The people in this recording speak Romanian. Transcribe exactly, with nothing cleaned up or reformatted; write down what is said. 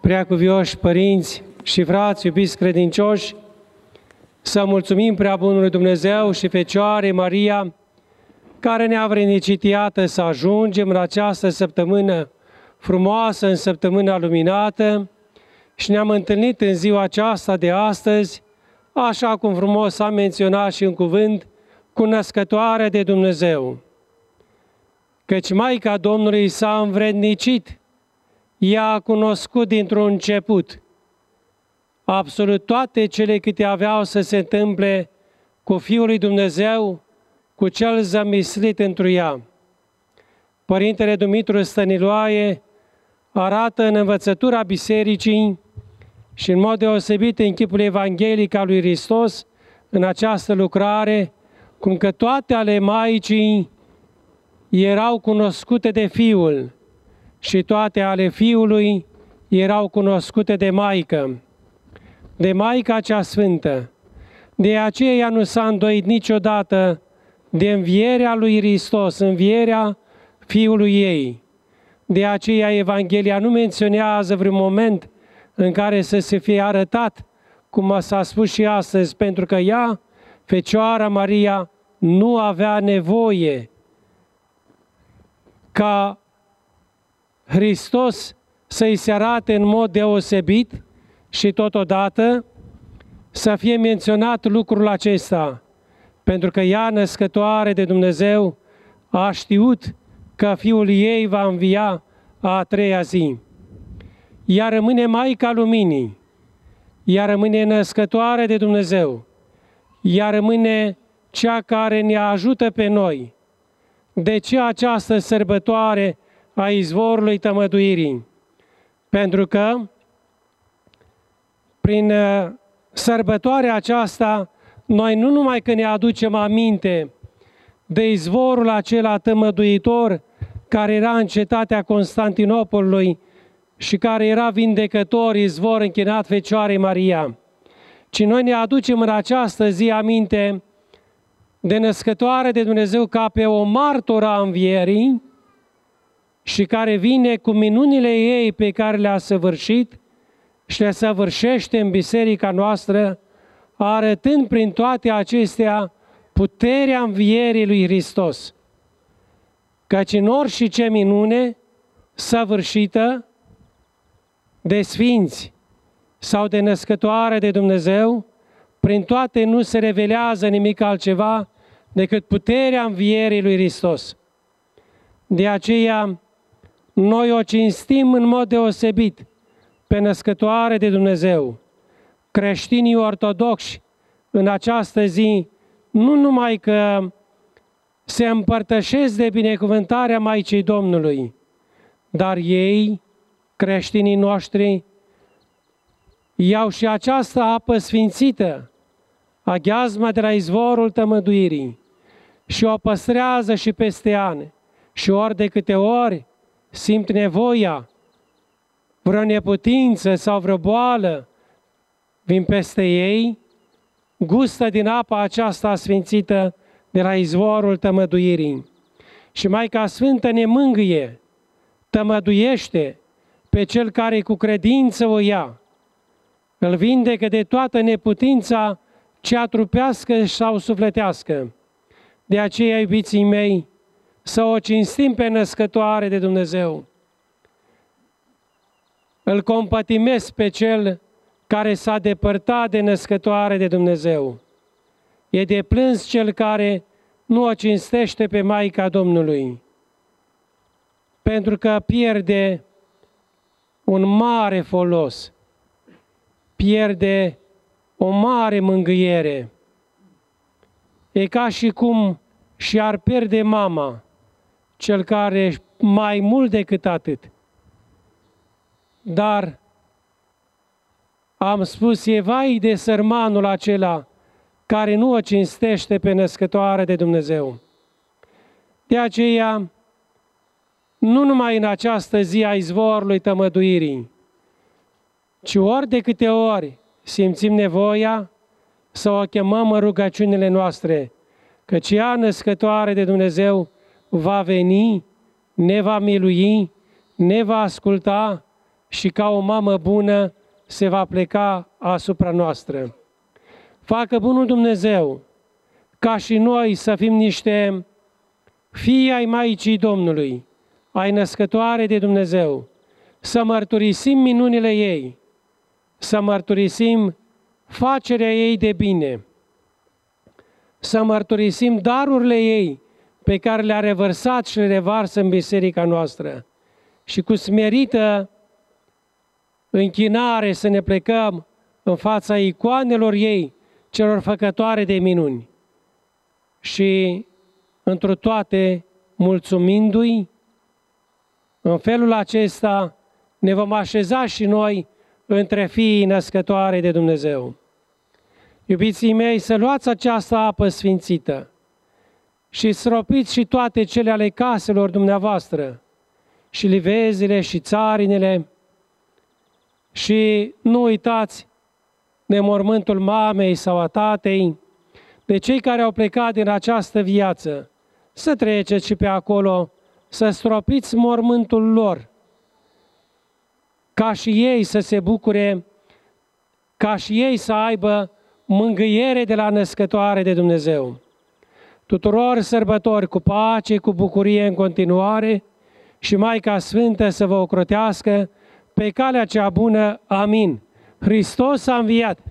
Preacuvioși părinți și frați, iubiți credincioși, să mulțumim Preabunului Dumnezeu și Fecioarei Maria, care ne-a vrednicit, iată, să ajungem în această săptămână frumoasă, în săptămâna luminată, și ne-am întâlnit în ziua aceasta de astăzi, așa cum frumos am menționat și în cuvânt, cu născătoarea de Dumnezeu. Căci Maica Domnului s-a învrednicit, ea a cunoscut dintr-un început absolut toate cele câte aveau să se întâmple cu Fiul lui Dumnezeu, cu Cel zămislit întru ea. Părintele Dumitru Stăniloae arată în învățătura Bisericii și în mod deosebit în chipul evanghelic al lui Hristos, în această lucrare, cum că toate ale Maicii erau cunoscute de Fiul și toate ale Fiului erau cunoscute de Maică, de Maica cea Sfântă. De aceea ea nu s-a îndoit niciodată de învierea lui Hristos, învierea Fiului ei. De aceea Evanghelia nu menționează vreun moment în care să se fie arătat, cum s-a spus și astăzi, pentru că ea, Fecioara Maria, nu avea nevoie ca Hristos să-i se arate în mod deosebit și totodată să fie menționat lucrul acesta, pentru că ea, născătoare de Dumnezeu, a știut că Fiul ei va învia a treia zi. Ea rămâne Maica Luminii, ea rămâne născătoare de Dumnezeu, ea rămâne cea care ne ajută pe noi. De ce această sărbătoare a izvorului tămăduirii? Pentru că prin sărbătoarea aceasta noi nu numai că ne aducem aminte de izvorul acela tămăduitor care era în cetatea Constantinopolului și care era vindecător, izvor închinat Fecioarei Maria, ci noi ne aducem în această zi aminte de născătoare de Dumnezeu ca pe o martoră a învierii și care vine cu minunile ei pe care le-a săvârșit și le săvârșește în biserica noastră, arătând prin toate acestea puterea învierii lui Hristos. Căci în orice minune săvârșită de sfinți sau de născătoare de Dumnezeu, prin toate nu se revelează nimic altceva decât puterea învierii lui Hristos. De aceea, noi o cinstim în mod deosebit pe născătoare de Dumnezeu. Creștinii ortodoxi în această zi nu numai că se împărtășesc de binecuvântarea Maicii Domnului, dar ei, creștinii noștri, iau și această apă sfințită, aghiazma de la izvorul tămăduirii, și o păstrează și peste ani. Și ori de câte ori simt nevoia, vreo neputință sau vreo boală, vin peste ei, gustă din apa aceasta sfințită de la izvorul tămăduirii. Și Maica Sfântă ne mângâie, tămăduiește pe cel care cu credință o ia, îl vindecă de toată neputința cea trupească sau sufletească. De aceea, iubiții mei, să o cinstim pe născătoare de Dumnezeu. Îl compătimesc pe cel care s-a depărtat de născătoare de Dumnezeu. E de plâns cel care nu o cinstește pe Maica Domnului, pentru că pierde un mare folos, pierde o mare mângâiere. E ca și cum și-ar pierde mama, cel care mai mult decât atât. Dar am spus, e vai de sărmanul acela care nu o cinstește pe născătoare de Dumnezeu. De aceea, nu numai în această zi a izvorului tămăduirii, ci ori de câte ori simțim nevoia să o chemăm în rugăciunile noastre, căci ea, născătoare de Dumnezeu, va veni, ne va milui, ne va asculta și ca o mamă bună se va pleca asupra noastră. Facă bunul Dumnezeu ca și noi să fim niște fii ai Maicii Domnului, ai născătoare de Dumnezeu, să mărturisim minunile ei, să mărturisim facerea ei de bine, să mărturisim darurile ei pe care le-a revărsat și le revarsă în biserica noastră și cu smerită închinare să ne plecăm în fața icoanelor ei, celor făcătoare de minuni și întru toate mulțumindu-i. În felul acesta ne vom așeza și noi între fiii născătoare de Dumnezeu. Iubiții mei, să luați această apă sfințită și stropiți și toate cele ale caselor dumneavoastră, și livezile și țarinele, și nu uitați de mormântul mamei sau a tatei, de cei care au plecat din această viață, să treceți și pe acolo, să stropiți mormântul lor, ca și ei să se bucure, ca și ei să aibă mângâiere de la născătoare de Dumnezeu. Tuturor sărbători cu pace, cu bucurie în continuare și Maica Sfântă să vă ocrotească pe calea cea bună. Amin. Hristos a înviat!